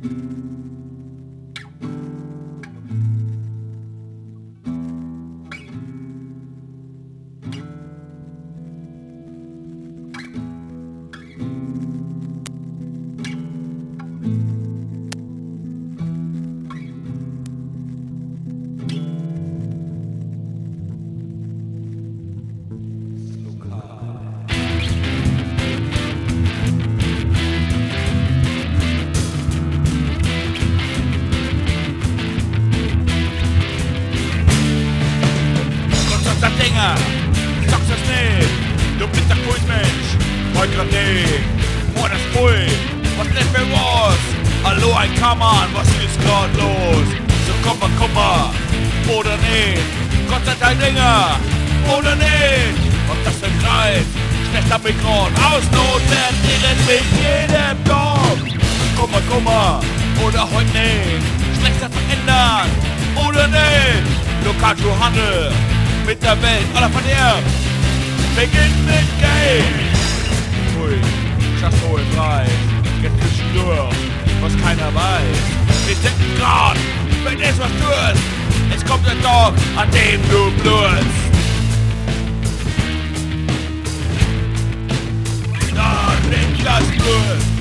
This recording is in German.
Dinger, ich sag's das nicht, du bist der Kultmensch, heute grad nicht, boah das Pui, was nicht mehr was, hallo ein Kammern, was ist grad los, so komm mal, oder nicht, Gott sei Dank Dinger, oder nicht, was das für ein Kreis, schlechter Mikron, aus Not werden direkt mit jedem Dorf, komm mal, oder heute nicht, schlechter verändern, oder nicht, Lokalschuhhandel, mit der Welt, aller verderbt, beginnt mit Geld. Ui, Chasso im Preis, jetzt bist du durch, was keiner weiß. Wir denken grad, wenn es was tust, es kommt ein Tag, an dem du blutst. Da bringt das Blut.